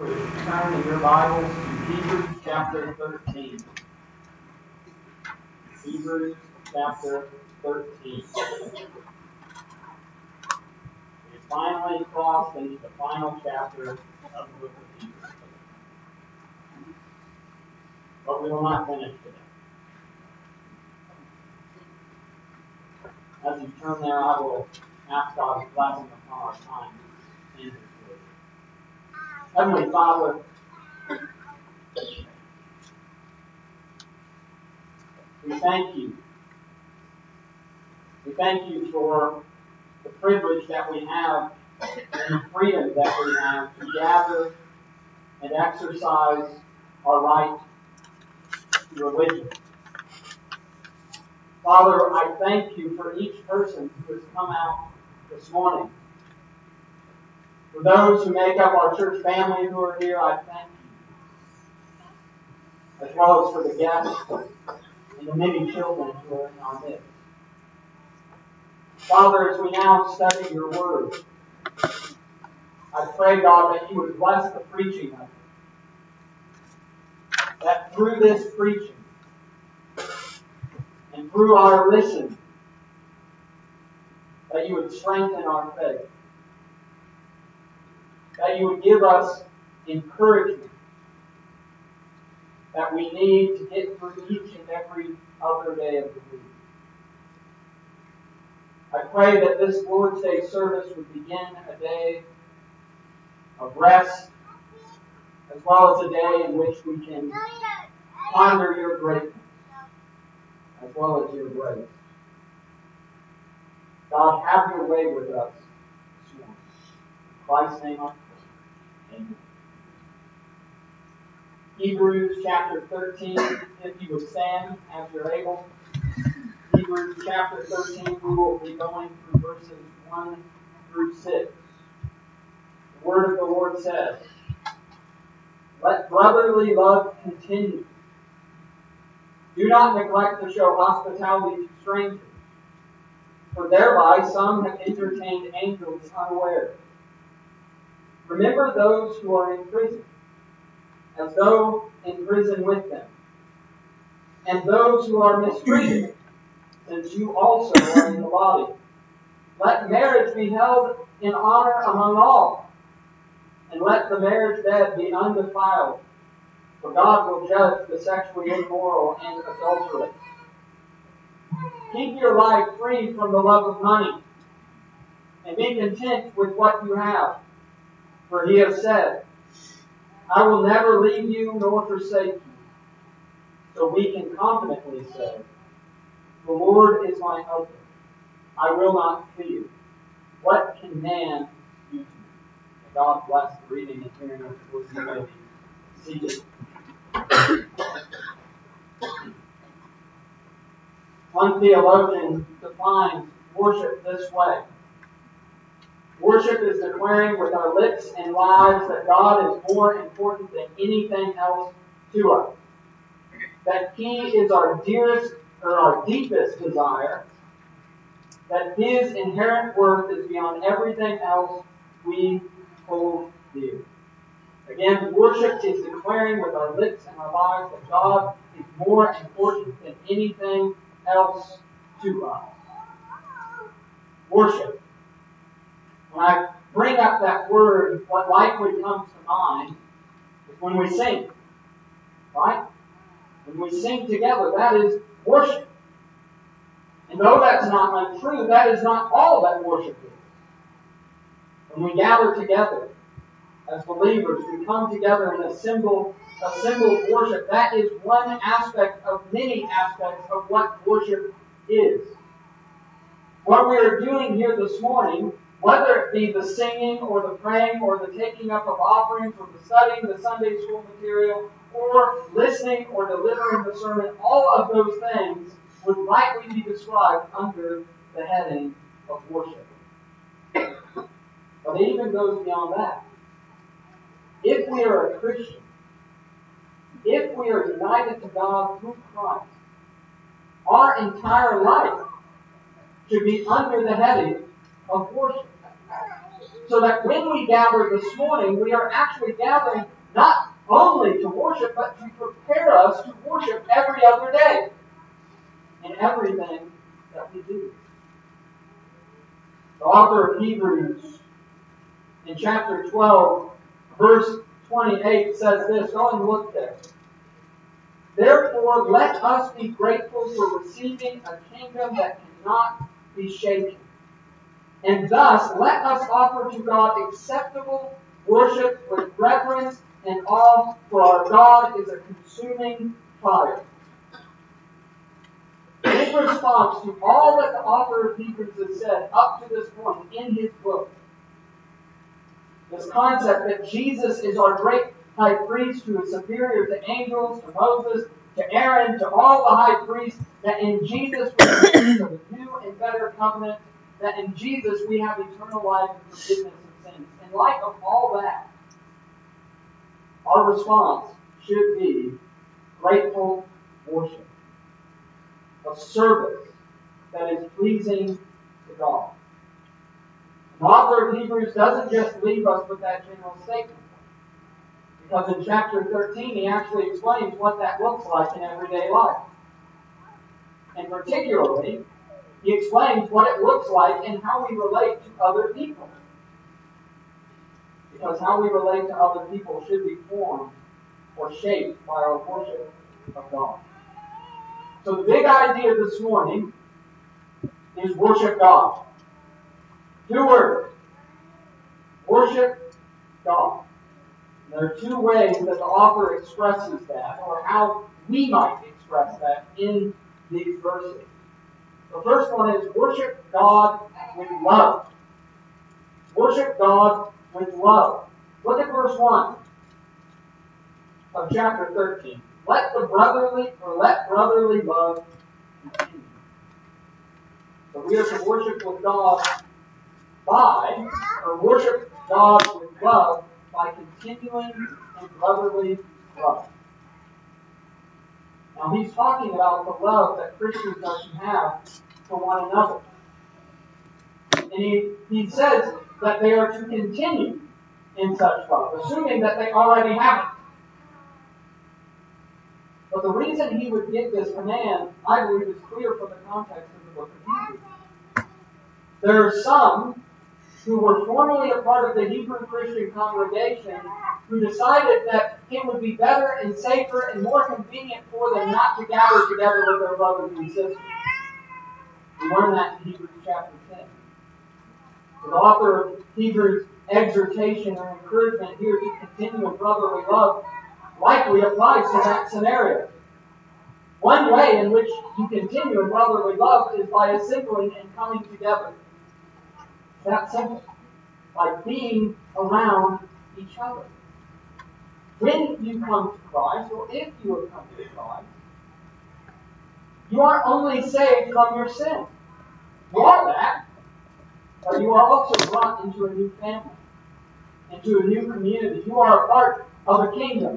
Turn in your Bibles to Hebrews chapter 13. Hebrews chapter 13. We finally crossed into the final chapter of the book of Hebrews. But we will not finish today. As you turn there, I will ask God's blessing upon our time in His Word. Heavenly Father, we thank you. We thank you for the privilege that we have and the freedom that we have to gather and exercise our right to religion. Father, I thank you for each person who has come out this morning. For those who make up our church family who are here, I thank you. As well as for the guests and the many children who are in our midst. Father, as we now study your word, I pray, God, that you would bless the preaching of it. That through this preaching and through our listening, that you would strengthen our faith. That you would give us encouragement that we need to get through each and every other day of the week. I pray that this Lord's Day service would begin a day of rest, as well as a day in which we can ponder your greatness, as well as your grace. God, have your way with us this morning. In Christ's name I pray. Amen. Hebrews chapter 13, if you would stand as you're able. Hebrews chapter 13, we will be going through verses 1 through 6. The word of the Lord says, "Let brotherly love continue. Do not neglect to show hospitality to strangers, for thereby some have entertained angels unawares. Remember those who are in prison, as though in prison with them, and those who are mistreated, since you also are in the body. Let marriage be held in honor among all, and let the marriage bed be undefiled, for God will judge the sexually immoral and adulterous. Keep your life free from the love of money, and be content with what you have. For he has said, I will never leave you nor forsake you. So we can confidently say, the Lord is my helper. I will not fear. What can man do to me?" May God bless the reading and hearing of the word. You may be seated. One theologian defines worship this way. Worship is declaring with our lips and lives that God is more important than anything else to us. That He is our dearest or our deepest desire. That His inherent worth is beyond everything else we hold dear. Again, worship is declaring with our lips and our lives that God is more important than anything else to us. Worship. When I bring up that word, what likely comes to mind is when we sing. Right? When we sing together, that is worship. And though that's not untrue, that is not all that worship is. When we gather together as believers, we come together in a symbol of worship. That is one aspect of many aspects of what worship is. What we are doing here this morning, whether it be the singing or the praying or the taking up of offerings or the studying the Sunday school material or listening or delivering the sermon, all of those things would likely be described under the heading of worship. But it even goes beyond that. If we are a Christian, if we are united to God through Christ, our entire life should be under the heading of worship. So that when we gather this morning, we are actually gathering not only to worship, but to prepare us to worship every other day in everything that we do. The author of Hebrews in chapter 12, verse 28 says this. Go and look there. Therefore, let us be grateful for receiving a kingdom that cannot be shaken. And thus, let us offer to God acceptable worship with reverence and awe, for our God is a consuming fire. In response to all that the author of Hebrews has said up to this point in his book, this concept that Jesus is our great high priest who is superior to angels, to Moses, to Aaron, to all the high priests, that in Jesus we receive a new and better covenant, that in Jesus we have eternal life and forgiveness of sins. In light of all that, our response should be grateful worship, a service that is pleasing to God. The author of Hebrews doesn't just leave us with that general statement, because in chapter 13 he actually explains what that looks like in everyday life. And particularly, he explains what it looks like and how we relate to other people. Because how we relate to other people should be formed or shaped by our worship of God. So the big idea this morning is worship God. 2 words. Worship God. And there are 2 ways that the author expresses that, or how we might express that in these verses. The first one is worship God with love. Worship God with love. Look at verse 1 of chapter 13. Let brotherly love continue. So we are to worship with God worship God with love by continuing in brotherly love. Now he's talking about the love that Christians are to have for one another. And he says that they are to continue in such love, assuming that they already have it. But the reason he would give this command, I believe, is clear from the context of the book of Hebrews. There are some who were formerly a part of the Hebrew Christian congregation who decided that it would be better and safer and more convenient for them not to gather together with their brothers and sisters. We learn that in Hebrews chapter 10. The author of Hebrews' exhortation or encouragement here to continue in brotherly love likely applies to that scenario. One way in which you continue in brotherly love is by assembling and coming together. That's simple. By being around each other. When you come to Christ, or if you have come to Christ, you aren't only saved from your sin. You are that, but you are also brought into a new family, into a new community. You are a part of a kingdom.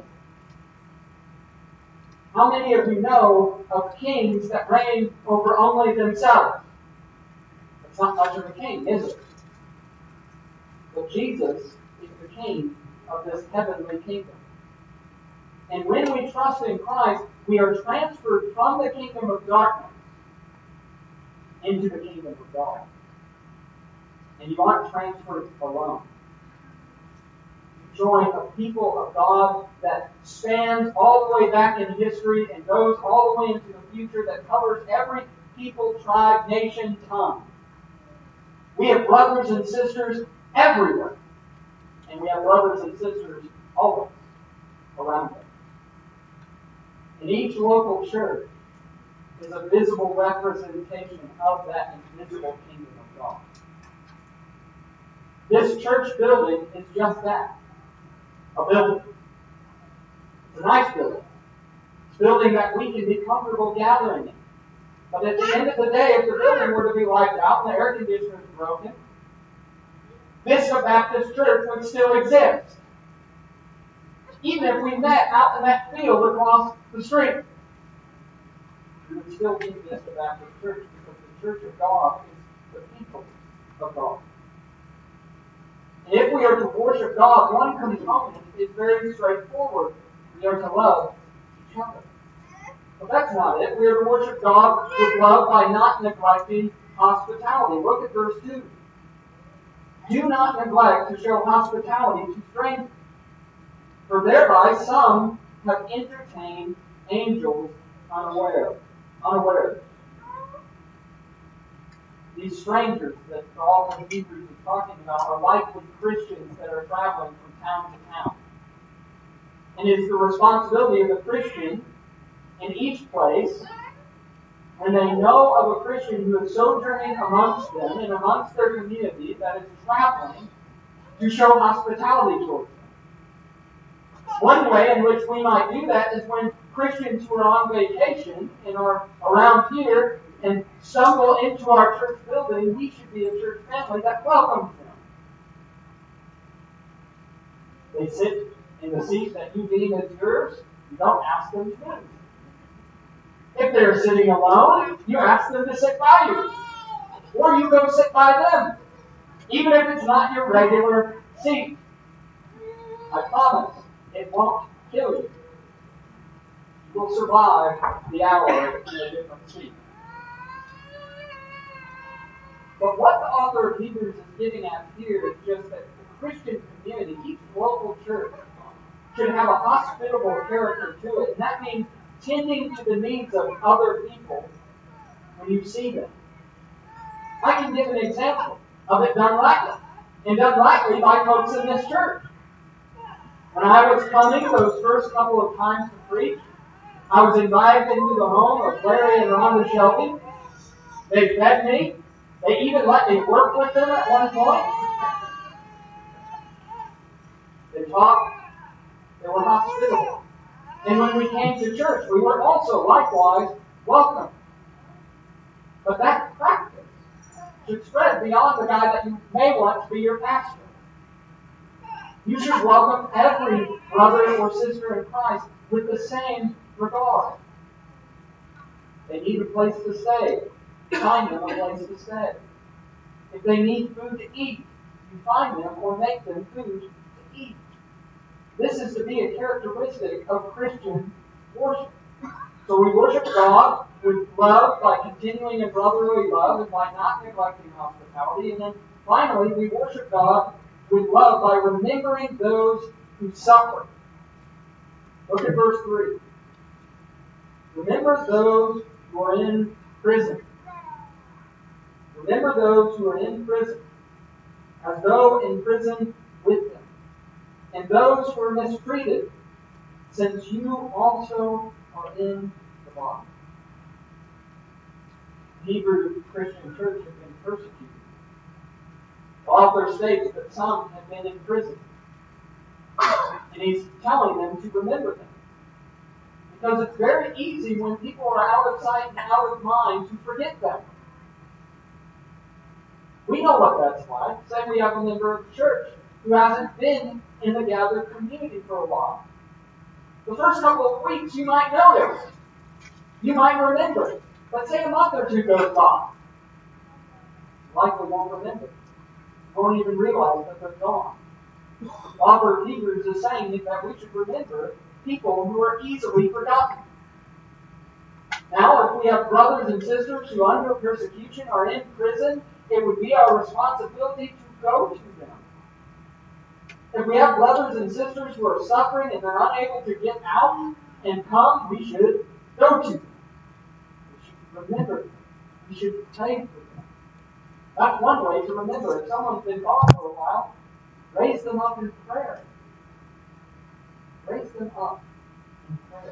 How many of you know of kings that reign over only themselves? It's not much of a king, is it? But Jesus is the king of this heavenly kingdom. And when we trust in Christ, we are transferred from the kingdom of darkness into the kingdom of God. And you aren't transferred alone. You join a people of God that spans all the way back in history and goes all the way into the future, that covers every people, tribe, nation, tongue. We have brothers and sisters everywhere. And we have brothers and sisters always around us. And each local church is a visible representation of that invisible kingdom of God. This church building is just that, a building. It's a nice building. It's a building that we can be comfortable gathering in. But at the end of the day, if the building were to be wiped out and the air conditioner is broken, Vista Baptist Church would still exist. Even if we met out in that field across the street, we would still be Vista Baptist Church, because the church of God is the people of God. And if we are to worship God, one component is very straightforward. We are to love each other. But that's not it. We are to worship God with love by not neglecting hospitality. Look at verse 2. Do not neglect to show hospitality to strangers, for thereby some have entertained angels unawares. These strangers that the author of Hebrews is talking about are likely Christians that are traveling from town to town. And it is the responsibility of the Christian in each place, when they know of a Christian who is sojourning amongst them and amongst their community that is traveling, to show hospitality towards them. One way in which we might do that is when Christians who are on vacation and are around here and stumble into our church building, we should be a church family that welcomes them. They sit in the seat that you deem as yours. You don't ask them to move. If they're sitting alone, you ask them to sit by you. Or you go sit by them. Even if it's not your regular seat. I promise, it won't kill you. You will survive the hour in a different seat. But what the author of Hebrews is getting at here is just that the Christian community, each local church, should have a hospitable character to it. And that means tending to the needs of other people when you see them. I can give an example of it done rightly. And done rightly by folks in this church. When I was coming those first couple of times to preach, I was invited into the home of Larry and Rhonda Shelby. They fed me. They even let me work with them at one point. They talked. They were hospitable. And when we came to church, we were also likewise welcome. But that practice should spread beyond the guy that you may want to be your pastor. You should welcome every brother or sister in Christ with the same regard. They need a place to stay. Find them a place to stay. If they need food to eat, you find them or make them food to eat. This is to be a characteristic of Christian worship. So we worship God with love by continuing in brotherly love and by not neglecting hospitality. And then finally, we worship God with love by remembering those who suffer. Look at verse 3. Remember those who are in prison. Remember those who are in prison, as though in prison with them, and those who are mistreated, since you also are in the body. The Hebrew Christian church has been persecuted. The author states that some have been in prison. And he's telling them to remember them. Because it's very easy when people are out of sight and out of mind to forget them. We know what that's like. Say we have a member of the church who hasn't been in the gathered community for a while. The first couple of weeks you might notice. You might remember it. But say a month or two goes by. You likely won't remember it. You won't even realize that they're gone. The author of Hebrews is saying that we should remember people who are easily forgotten. Now, if we have brothers and sisters who under persecution are in prison, it would be our responsibility to go to them. If we have brothers and sisters who are suffering and they're unable to get out and come, we should go to them. We should remember them. We should pray for them. That's one way to remember. If someone's been gone for a while, raise them up in prayer. Raise them up in prayer.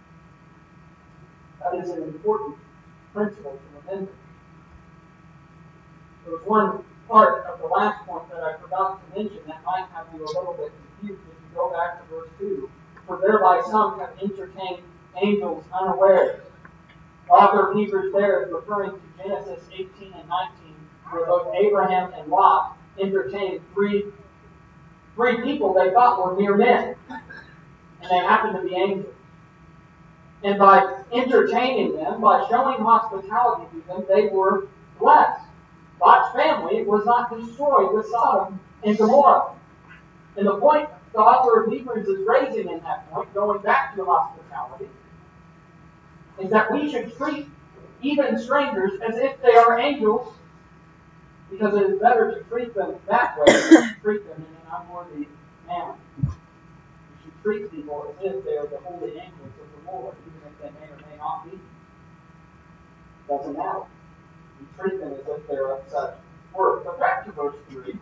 That is an important principle to remember. There was one part of the last point that I forgot to mention that might have you a little bit confused if you go back to verse 2. For thereby some have entertained angels unawares. The author of Hebrews there is referring to Genesis 18 and 19, where both Abraham and Lot entertained three people they thought were mere men. And they happened to be angels. And by entertaining them, by showing hospitality to them, they were blessed. Lot's family was not destroyed with Sodom and Gomorrah. And the point the author of Hebrews is raising in that point, going back to hospitality, is that we should treat even strangers as if they are angels, because it is better to treat them that way than to treat them in an unworthy manner. We should treat people as if they are the holy angels of the Lord, even if they may or may not be. Doesn't matter. We treat them as if they are of such worth. But back to verse 3.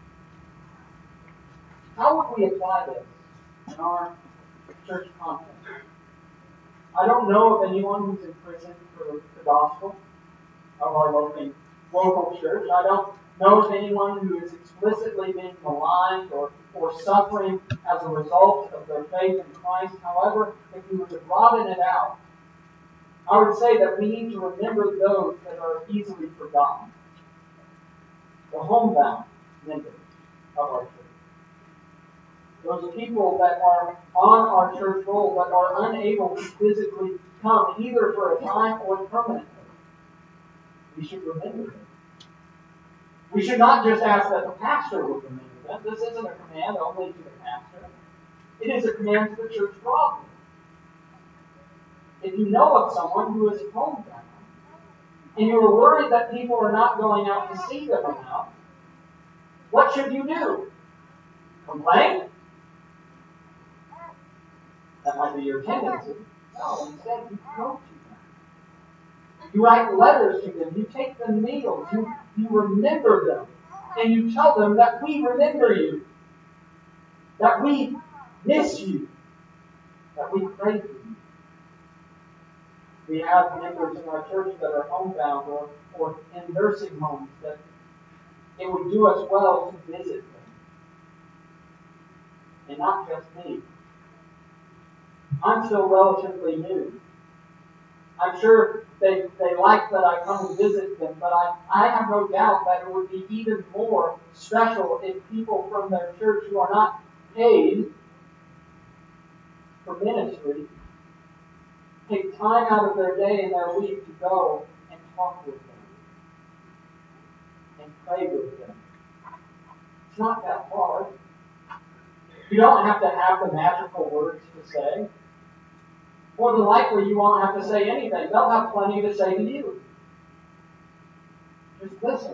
How would we apply this in our church context? I don't know of anyone who's in prison for the gospel of our local church. I don't know of anyone who is explicitly being maligned or suffering as a result of their faith in Christ. However, if we were to broaden it out, I would say that we need to remember those that are easily forgotten. The homebound members of our church. Those people that are on our church roll but are unable to physically come, either for a time or permanently. We should remember them. We should not just ask that the pastor would remember them. This isn't a command only to the pastor. It is a command to the church broadly. If you know of someone who is homebound, and you are worried that people are not going out to see them enough, what should you do? Complain? That might be your tendency. No, instead you go to them. You write letters to them. You take them meals. You remember them. And you tell them that we remember you. That we miss you. That we pray for you. We have members in our church that are homebound or in nursing homes that it would do us well to visit them. And not just me. I'm still relatively new. I'm sure they like that I come and visit them, but I have no doubt that it would be even more special if people from their church who are not paid for ministry take time out of their day and their week to go and talk with them and pray with them. It's not that hard. You don't have to have the magical words to say. More than likely, you won't have to say anything. They'll have plenty to say to you. Just listen.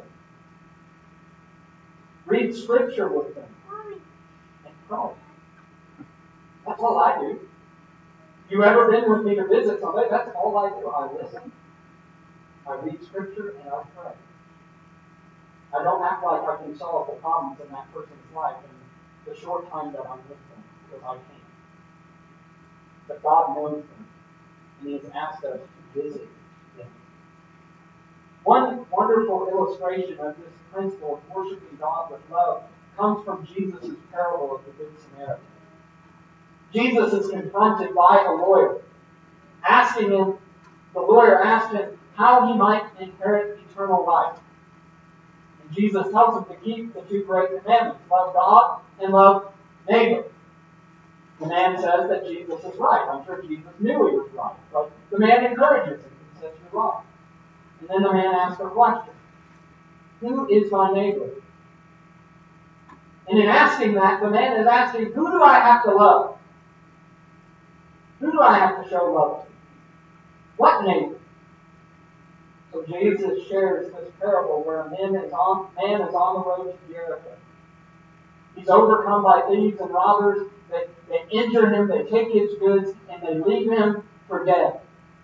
Read Scripture with them. And pray. That's all I do. You ever been with me to visit somebody? That's all I do. I listen. I read Scripture and I pray. I don't act like I can solve the problems in that person's life in the short time that I'm with them, because I can't. But God knows them. And He has asked us to visit them. One wonderful illustration of this principle of worshiping God with love comes from Jesus' parable of the Good Samaritan. Jesus is confronted by a lawyer, the lawyer asked him how he might inherit eternal life. And Jesus tells him to keep the two great commandments, love God and love neighbor. The man says that Jesus is right. I'm sure Jesus knew he was right. But the man encourages him. He says, you're right. And then the man asks a question. Who is my neighbor? And in asking that, the man is asking, who do I have to love? Who do I have to show love to? What neighbor? So Jesus shares this parable where a man is on the road to Jericho. He's overcome by thieves and robbers. They injure him, they take his goods, and they leave him for dead.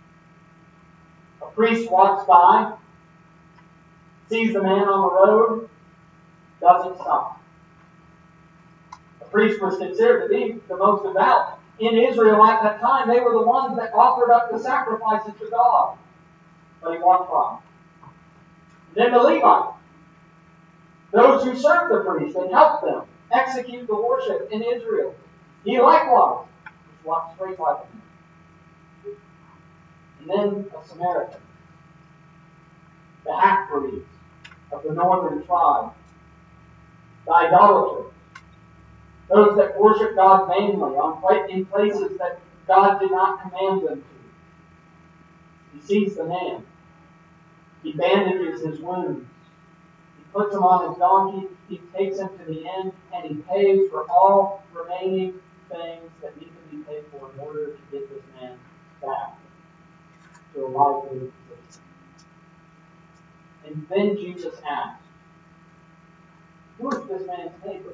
A priest walks by, sees the man on the road, doesn't stop. The priest was considered to be the most devout. In Israel at that time, they were the ones that offered up the sacrifices to God. But he walked by. Then the Levites, those who served the priest and helped them execute the worship in Israel. He likewise just walked straight by them. And then a Samaritan, the half-breeds of the northern tribe, the idolaters, those that worship God vainly in places that God did not command them to. He sees the man. He bandages his wounds. puts him on his donkey, he takes him to the inn, and he pays for all remaining things that need to be paid for in order to get this man back to a lively position. And then Jesus asks, who is this man's neighbor?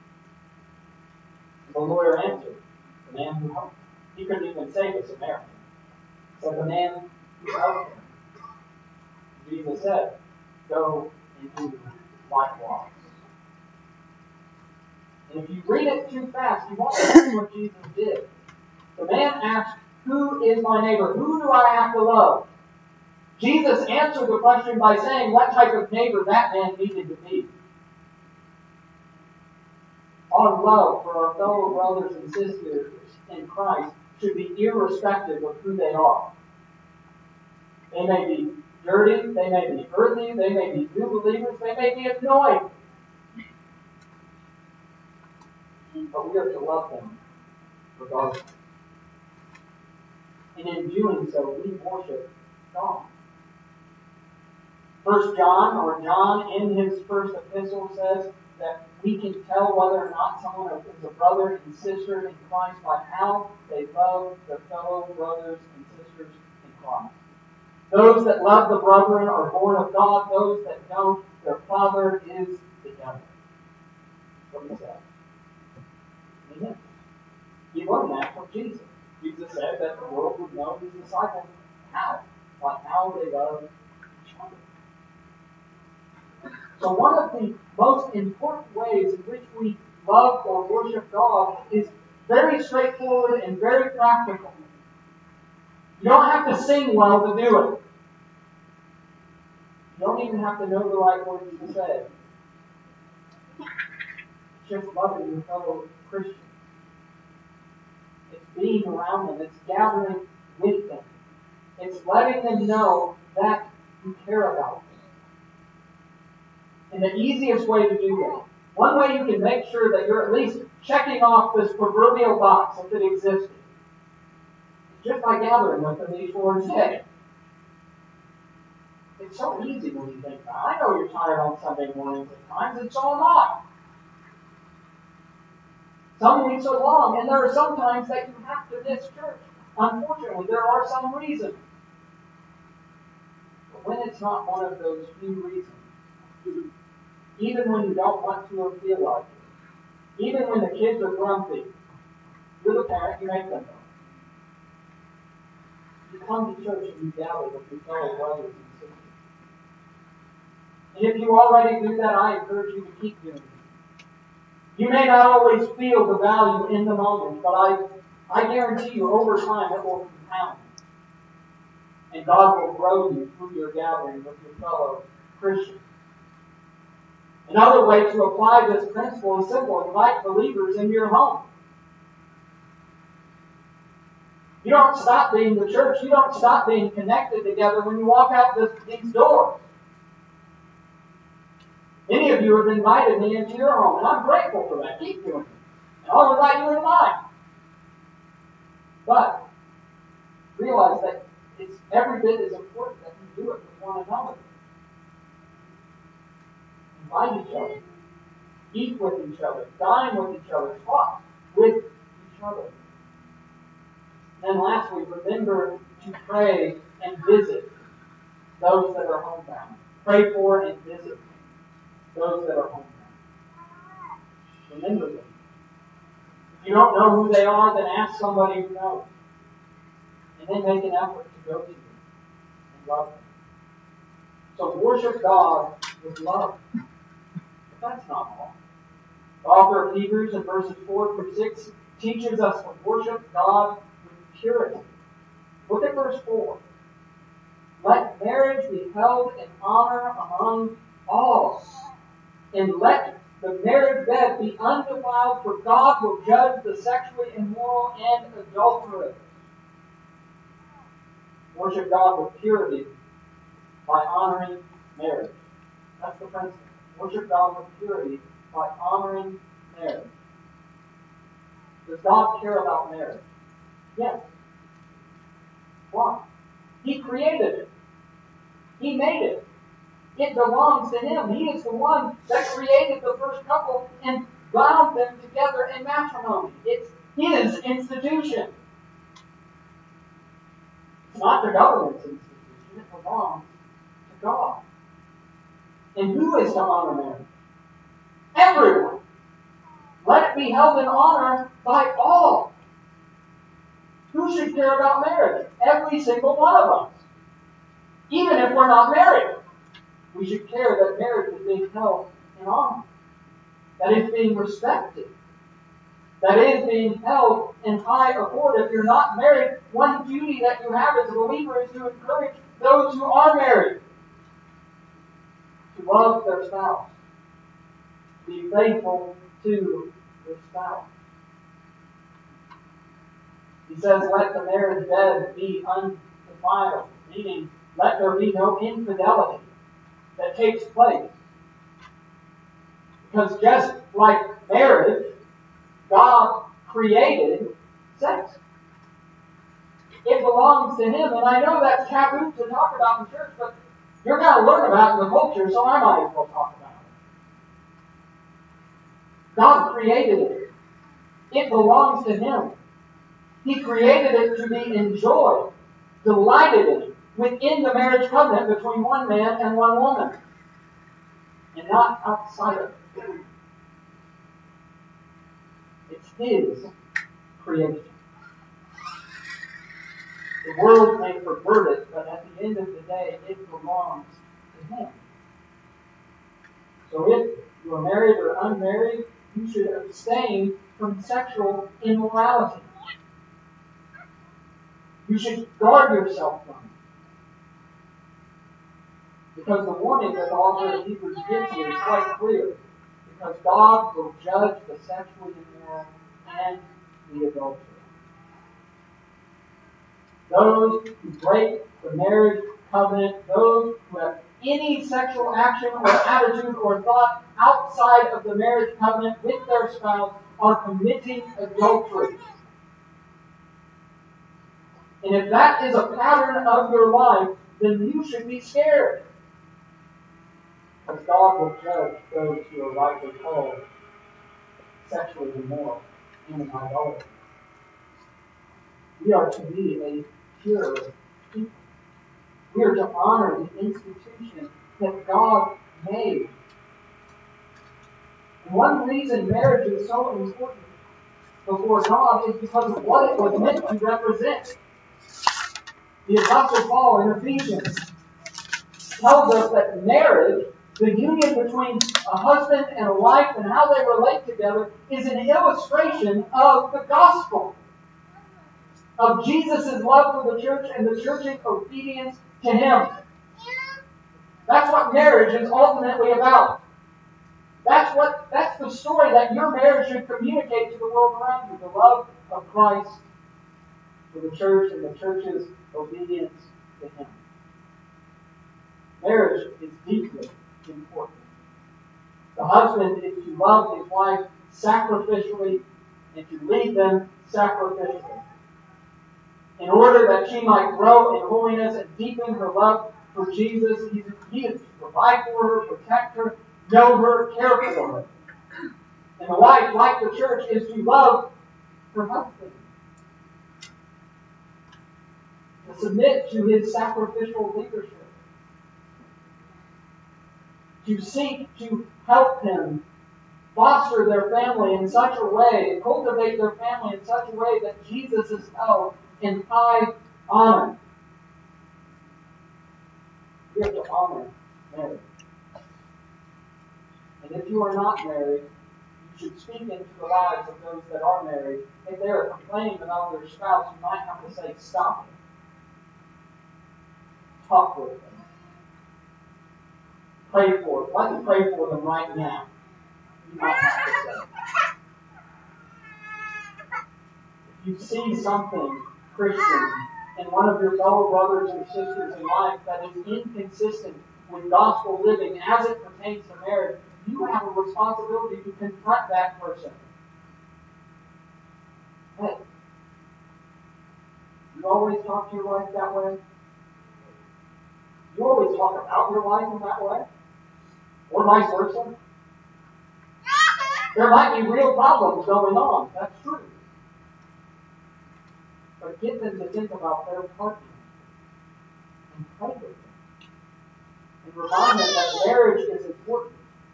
The lawyer answered, the man who helped him. He couldn't even say the Samaritan. He said, the man who helped him. Jesus said, go and do likewise. And if you read it too fast, you won't see what Jesus did. The man asked, who is my neighbor? Who do I have to love? Jesus answered the question by saying what type of neighbor that man needed to be. Our love for our fellow brothers and sisters in Christ should be irrespective of who they are. They may be dirty, they may be earthly, they may be new believers, they may be annoying. But we are to love them regardless. And in doing so, we worship God. First John, or John in his first epistle, says that we can tell whether or not someone is a brother and sister in Christ by how they love their fellow brothers and sisters in Christ. Those that love the brethren are born of God. Those that don't, their father is the devil. What he said. Amen. He learned that from Jesus. Jesus said that the world would know his disciples how? By how they love each other. So one of the most important ways in which we love or worship God is very straightforward and very practical. You don't have to sing well to do it. You don't even have to know the right words to say. It's just loving your fellow Christians. It's being around them. It's gathering with them. It's letting them know that you care about them. And the easiest way to do that, one way you can make sure that you're at least checking off this proverbial box if it existed, is just by gathering with them each Lord's Day. It's so easy when you think about it. I know you're tired on Sunday mornings at times, and so am I. Some weeks are long, and there are some times that you have to miss church. Unfortunately, there are some reasons. But when it's not one of those few reasons, even when you don't want to or feel like it, even when the kids are grumpy, you're the parent, you make them go. You come to church and you gather with your fellow brothers and sisters. And if you already do that, I encourage you to keep doing it. You may not always feel the value in the moment, but I guarantee you over time it will compound. And God will grow you through your gathering with your fellow Christians. Another way to apply this principle is simple. Invite believers into your home. You don't stop being the church. You don't stop being connected together when you walk out these doors. Many of you have invited me into your home, and I'm grateful for that. Keep doing it. And I'll invite you into mine. But realize that it's every bit as important that you do it with one another. Invite each other. Eat with each other. Dine with each other. Talk with each other. And lastly, remember to pray and visit those that are homebound. Pray for and visit those that are homebound. Remember them. If you don't know who they are, then ask somebody who knows. And then make an effort to go to them and love them. So worship God with love. But that's not all. The author of Hebrews in verses 4 through 6 teaches us to worship God with purity. Look at verse 4. Let marriage be held in honor among all, and let the marriage bed be undefiled, for God will judge the sexually immoral and adulterous. Worship God with purity by honoring marriage. That's the principle. Worship God with purity by honoring marriage. Does God care about marriage? Yes. Why? He created it. He made it. It belongs to Him. He is the one that created the first couple and bound them together in matrimony. It's His institution. It's not the government's institution. It belongs to God. And who is to honor marriage? Everyone. Let it be held in honor by all. Who should care about marriage? Every single one of us. Even if we're not married. We should care that marriage is being held in honor. That it's being respected. That it is being held in high accord. If you're not married, one duty that you have as a believer is to encourage those who are married to love their spouse. Be faithful to their spouse. He says, let the marriage bed be undefiled, meaning let there be no infidelity that takes place. Because just like marriage, God created sex. It belongs to Him, and I know that's taboo to talk about in church, but you're going to learn about it in the culture, so I might as well talk about it. God created it. It belongs to Him. He created it to be enjoyed, delighted in, within the marriage covenant between one man and one woman, and not outside of it. It's His creation. The world may pervert it, but at the end of the day, it belongs to Him. So if you are married or unmarried, you should abstain from sexual immorality. You should guard yourself from it. Because the warning that the author of Hebrews gives you is quite clear. Because God will judge the sexually immoral and the adulterer. Those who break the marriage covenant, those who have any sexual action or attitude or thought outside of the marriage covenant with their spouse are committing adultery. And if that is a pattern of your life, then you should be scared. Because God will judge those who are rightly called sexually immoral and an idolater. We are to be a pure people. We are to honor the institution that God made. And one reason marriage is so important before God is because of what it was meant to represent. The Apostle Paul in Ephesians tells us that marriage, the union between a husband and a wife and how they relate together, is an illustration of the gospel. Of Jesus' love for the church and the church's obedience to Him. That's what marriage is ultimately about. That's the story that your marriage should communicate to the world around you. The love of Christ for the church and the church's obedience to Him. Marriage is deeply important. The husband is to love his wife sacrificially and to lead them sacrificially. In order that she might grow in holiness and deepen her love for Jesus, He is to provide for her, protect her, know her, care for her. And the wife, like the church, is to love her husband. To submit to his sacrificial leadership. To seek to help him foster their family in such a way, cultivate their family in such a way that Jesus is held in high honor. We have to honor marriage. And if you are not married, you should speak into the lives of those that are married. If they are complaining about their spouse, you might have to say, stop it. Talk with them. Pray for them. Let me pray for them right now. You might have to say. If you see something Christian in one of your fellow brothers and sisters in life that is inconsistent with gospel living as it pertains to marriage, you have a responsibility to confront that person. Hey, you always talk to your wife that way? You you always talk about your life in that way? Or vice versa? There might be real problems going on. That's true. But get them to think about their partner and pray with them. And remind them that marriage is important.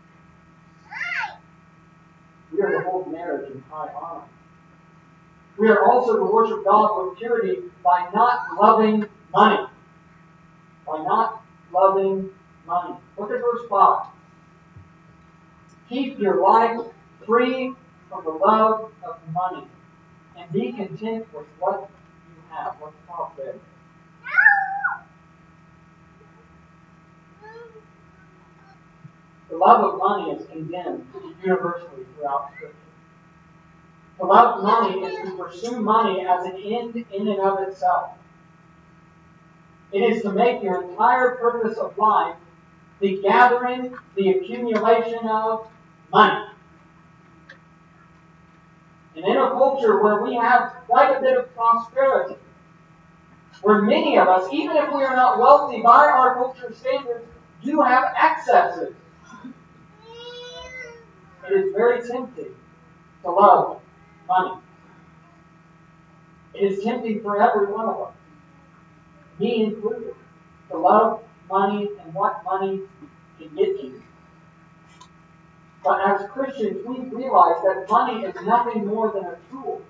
We are to hold marriage in high honor. We are also to worship God with purity by not loving money. By not loving money. Look at verse 5. Keep your life free from the love of money, and be content with what you have. What's Paul said? The love of money is condemned universally throughout Scripture. To love money is to pursue money as an end in and of itself. It is to make your entire purpose of life the gathering, the accumulation of money. And in a culture where we have quite a bit of prosperity, where many of us, even if we are not wealthy by our culture standards, do have excesses, it is very tempting to love money. It is tempting for every one of us, me included, to love money and what money can get you. But as Christians, we realize that money is nothing more than a tool.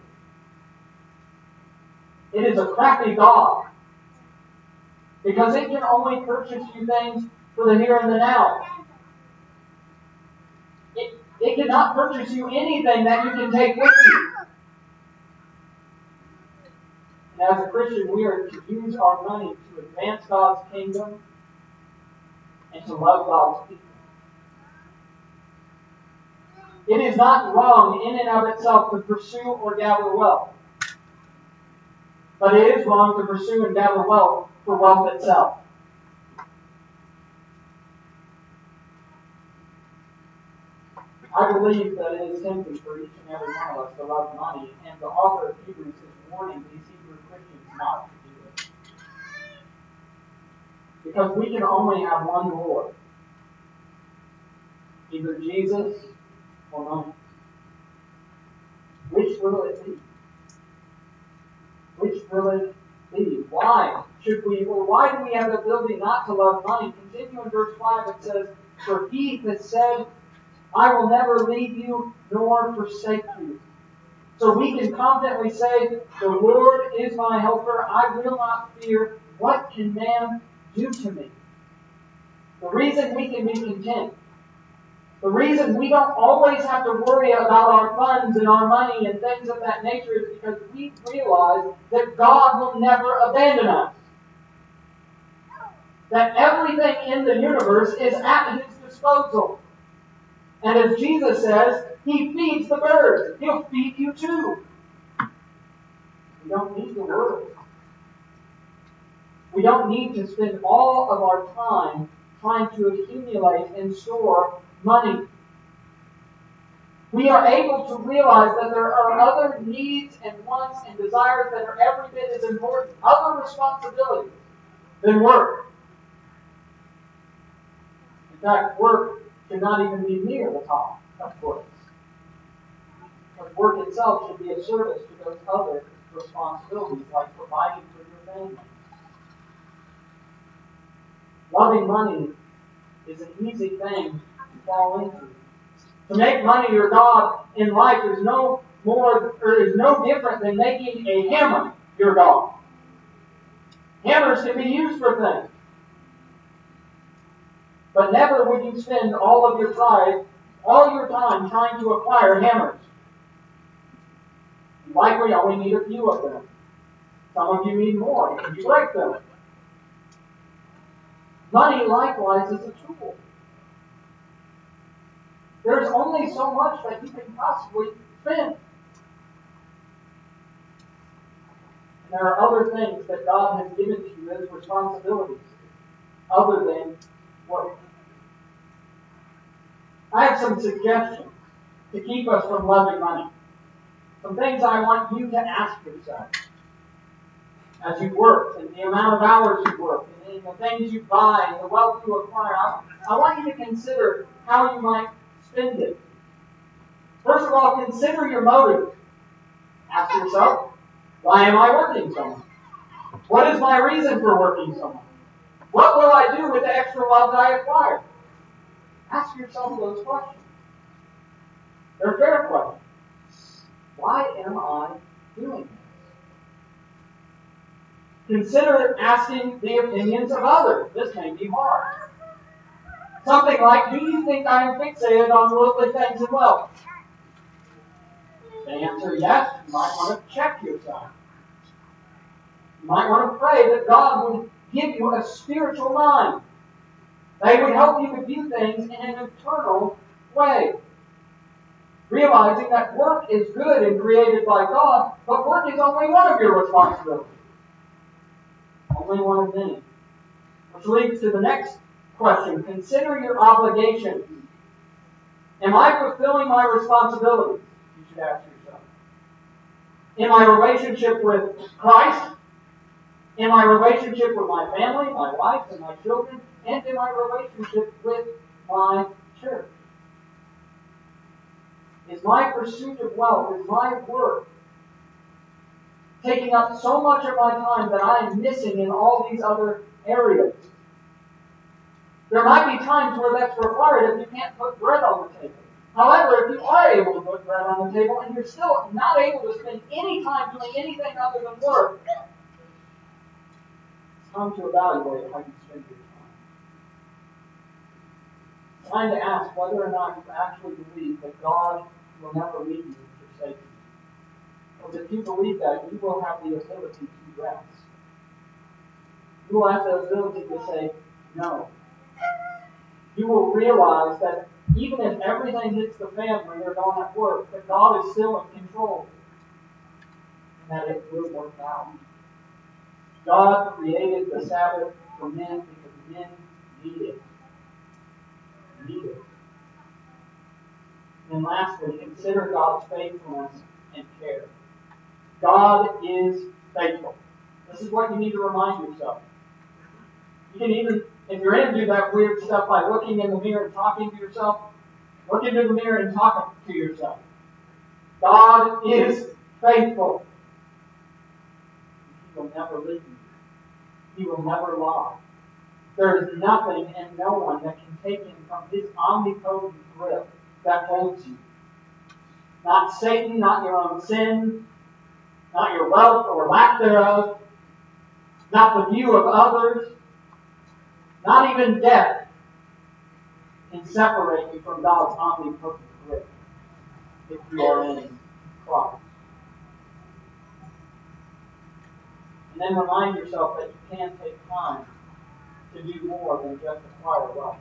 It is a crafty god. Because it can only purchase you things for the here and the now. It cannot purchase you anything that you can take with you. And as a Christian, we are to use our money to advance God's kingdom and to love God's people. It is not wrong in and of itself to pursue or gather wealth. But it is wrong to pursue and gather wealth for wealth itself. I believe that it is tempting for each and every one of us to love money, and the author of Hebrews is warning these Hebrew Christians not to do it. Because we can only have one Lord. Either Jesus or money. Which will it be? Which will it be? Why should we, or why do we have the ability not to love money? Continue in verse 5, it says, for he that said, I will never leave you nor forsake you. So we can confidently say, the Lord is my helper, I will not fear. What can man do to me? The reason we can be content, the reason we don't always have to worry about our funds and our money and things of that nature is because we realize that God will never abandon us. That everything in the universe is at His disposal. And as Jesus says, He feeds the birds. He'll feed you too. We don't need to worry. We don't need to spend all of our time trying to accumulate and store money. We are able to realize that there are other needs and wants and desires that are every bit as important, other responsibilities than work. In fact, work cannot even be near the top of the list. Because work itself should be a service to those other responsibilities, like providing for your family. Loving money is an easy thing to fall into. To make money your God in life is no different than making a hammer your God. Hammers can be used for things. But never would you spend all your time trying to acquire hammers. You likely only need a few of them. Some of you need more because you break them. Money likewise is a tool. There's only so much that you can possibly spend. And there are other things that God has given to you as responsibilities other than work. I have some suggestions to keep us from loving money. Some things I want you to ask yourself. as you work, and the amount of hours you work, and the things you buy, and the wealth you acquire, I want you to consider how you might spend it. First of all, consider your motive. Ask yourself, why am I working so much? What is my reason for working so much? What will I do with the extra wealth I acquire? Ask yourself those questions. They're fair questions. Why am I doing this? Consider asking the opinions of others. This may be hard. Something like, do you think I am fixated on worldly things and wealth? The answer yes, you might want to check yourself. You might want to pray that God would give you a spiritual mind. They would help you to view things in an eternal way. Realizing that work is good and created by God, but work is only one of your responsibilities. Only one of many. Which leads to the next question. Consider your obligations. Am I fulfilling my responsibilities? You should ask yourself. In my relationship with Christ, in my relationship with my family, my wife, and my children, and in my relationship with my church. Is my pursuit of wealth, is my work taking up so much of my time that I am missing in all these other areas? There might be times where that's required if you can't put bread on the table. However, if you are able to put bread on the table and you're still not able to spend any time doing anything other than work, it's time to evaluate how you spend your time. It's time to ask whether or not you actually believe that God will never leave you or forsake you. Because if you believe that, you will have the ability to rest. You will have the ability to say no. You will realize that even if everything hits the fan when you're gone at work, that God is still in control. And that it will work out. God created the Sabbath for men because men need it. Need it. And lastly, consider God's faithfulness and care. God is faithful. This is what you need to remind yourself. You can even, if you're into that weird stuff by looking in the mirror and talking to yourself, look into the mirror and talk to yourself. God is faithful. He will never leave you. He will never lie. There is nothing and no one that can take him from his omnipotent grip that holds you. Not Satan, not your own sin, not your wealth or lack thereof, not the view of others, not even death can separate you from God's omnipotent grip if you are in Christ. And then remind yourself that you can take time to do more than just acquire wealth.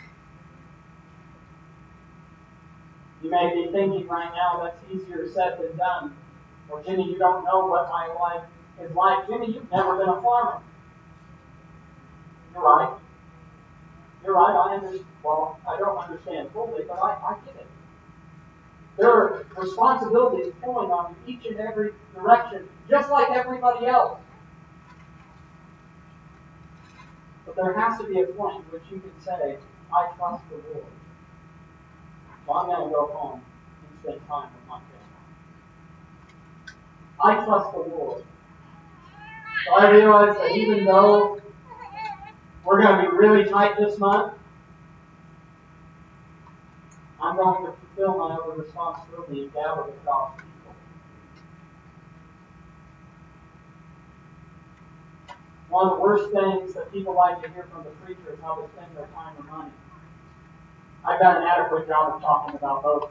You may be thinking right now, that's easier said than done. Or, Jimmy, you don't know what my life is like. Jimmy, you've never been a farmer. You're right. You're right. I don't understand fully, but I get it. There are responsibilities pulling on you each and every direction, just like everybody else. But there has to be a point in which you can say, I trust the Lord. So I'm going to go home and spend time with my family. I trust the Lord. So I realize that even though we're going to be really tight this month, I'm going to fulfill my other responsibility and gather with God's people. One of the worst things that people like to hear from the preacher is how they spend their time and money. I've done an adequate job of talking about both.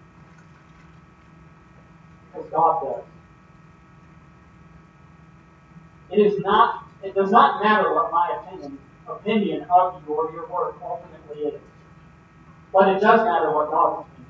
Because God does. It does not matter what my opinion of you or your work ultimately is. But it does matter what God's opinion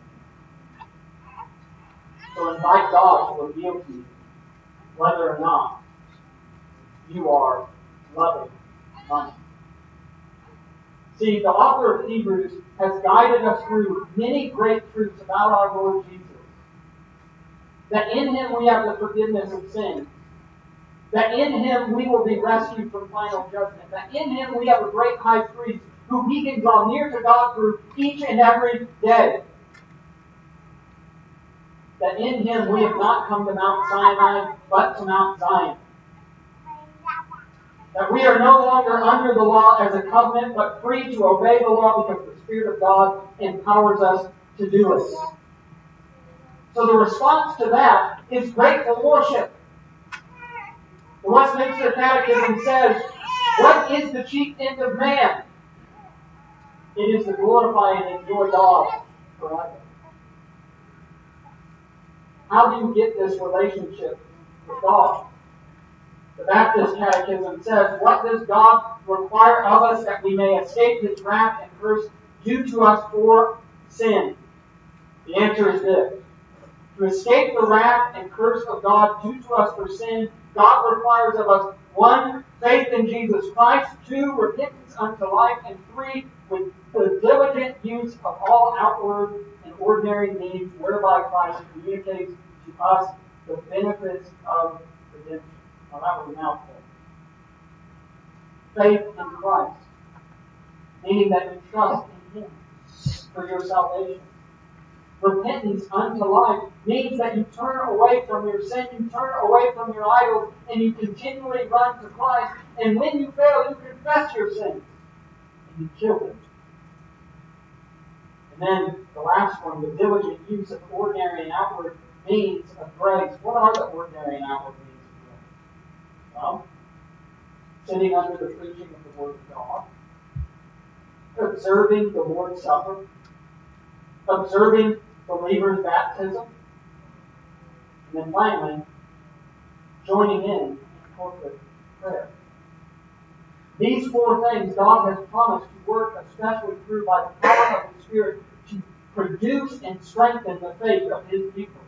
is. So invite God to reveal to you whether or not you are loving money. See, the author of Hebrews has guided us through many great truths about our Lord Jesus. That in Him we have the forgiveness of sins. That in Him we will be rescued from final judgment. That in Him we have a great high priest who we can draw near to God through each and every day. That in Him we have not come to Mount Sinai, but to Mount Zion. That we are no longer under the law as a covenant, but free to obey the law because the Spirit of God empowers us to do it. So the response to that is grateful worship. The Westminster Catechism says, what is the chief end of man? It is to glorify and enjoy God forever. How do you get this relationship with God? The Baptist Catechism says, what does God require of us that we may escape His wrath and curse due to us for sin? The answer is this. To escape the wrath and curse of God due to us for sin, God requires of us 1, faith in Jesus Christ, 2, repentance unto life, and 3, with the diligent use of all outward and ordinary means whereby Christ communicates to us the benefits of redemption. Now that was a mouthful. Faith in Christ, meaning that you trust in Him for your salvation. Repentance unto life means that you turn away from your sin, you turn away from your idols, and you continually run to Christ. And when you fail, you confess your sins, and you kill them. And then the last one, the diligent use of ordinary and outward means of grace. What are the ordinary and outward means of grace? Well, sitting under the preaching of the Word of God, observing the Lord's Supper, observing believers' baptism, and then finally, joining in corporate prayer. These 4 things God has promised to work especially through by the power of the Spirit to produce and strengthen the faith of His people.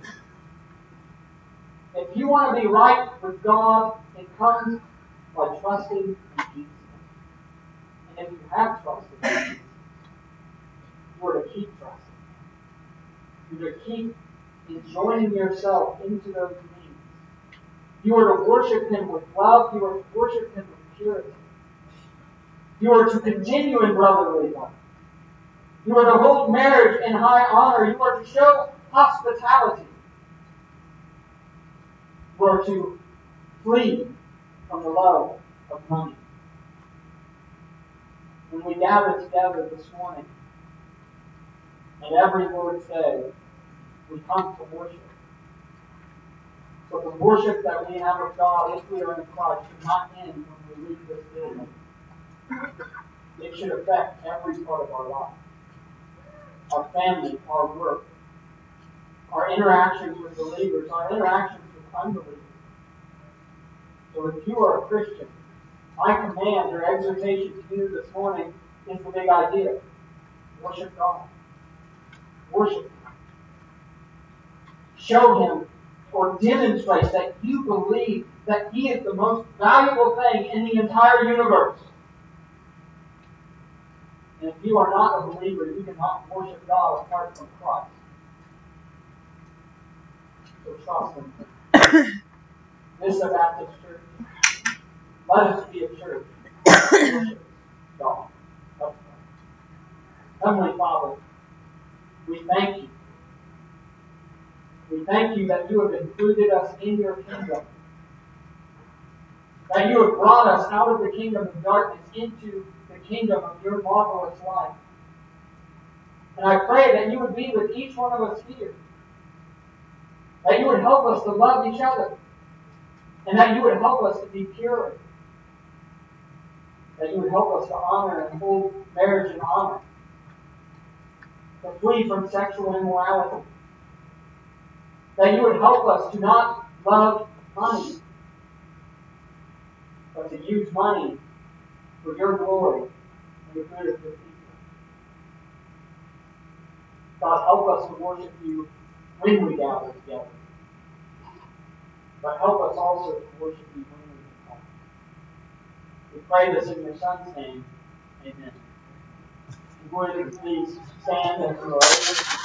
If you want to be right with God, it comes by trusting in Jesus. And if you have trusted in Jesus, you are to keep trusting. You are to keep enjoining yourself into those means. You are to worship Him with love. You are to worship Him with purity. You are to continue in brotherly love. You are to hold marriage in high honor. You are to show hospitality. You are to flee from the love of money. When we gather together this morning, and every Lord's Day, we come to worship. So the worship that we have of God, if we are in Christ, should not end when we leave this building. It should affect every part of our life. Our family, our work, our interactions with believers, our interactions with unbelievers. So if you are a Christian, my command or exhortation to you this morning is the big idea. Worship God. Worship Him. Show Him or demonstrate that you believe that He is the most valuable thing in the entire universe. And if you are not a believer, you cannot worship God apart from Christ. So trust Him. This is a Baptist church. Let us be a church that worships God. Let's pray. Heavenly Father, we thank You. We thank You that You have included us in Your kingdom. That You have brought us out of the kingdom of darkness into the kingdom of Your marvelous light. And I pray that You would be with each one of us here. That You would help us to love each other. And that You would help us to be pure. That You would help us to honor and hold marriage in honor. To flee from sexual immorality. That You would help us to not love money, but to use money for Your glory and the good of Your people. God, help us to worship You when we gather together. But help us also to worship You when we come. We pray this in Your Son's name. Amen. Would you please stand as you are able?